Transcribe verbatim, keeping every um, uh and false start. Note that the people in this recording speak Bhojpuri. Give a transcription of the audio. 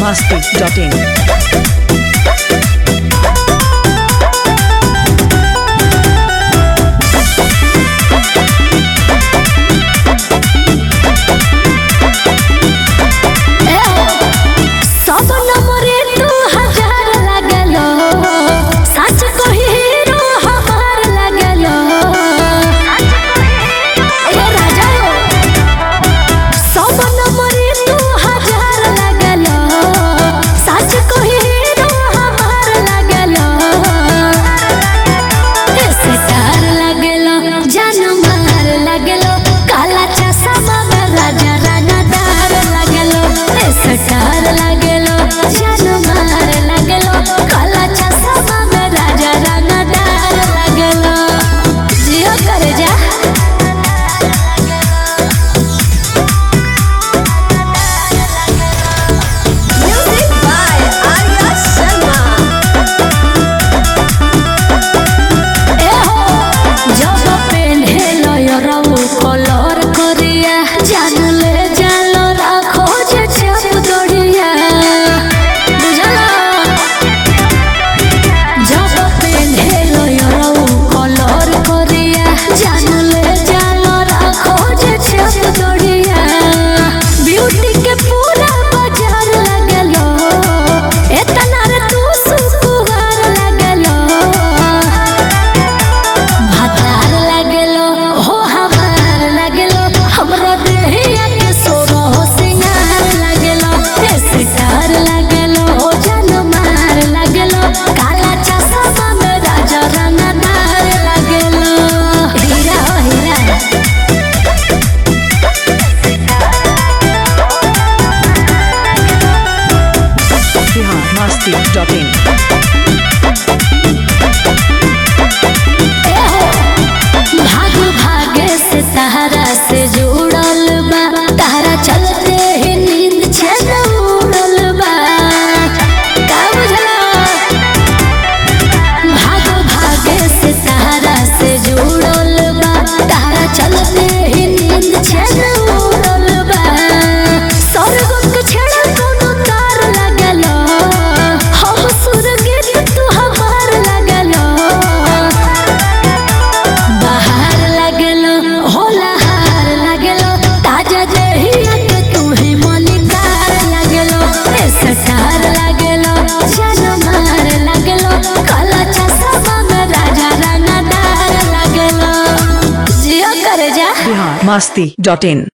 masti dot in. masti dot in. भाग भागे से तहरा से जुड़ल बा, तहरा चलते ही नींद छेद उड़ल बा। का बुझला? भाग भागे से तहरा से जुड़ल बा, तहरा चलते ही नींद छेद उड़ल बा। स्वर्ग के छेड़ा कोनो तार लगल, हम सुर गीत तू हमार लगल। बाहर लगल होला हार लगल, ताजा देहिया के तू ही मलिकार लगल। स्टार लगल, जनमार लगल, काला चश्मा में राजा रंगदार लगल। जियो कर जा masti dot in.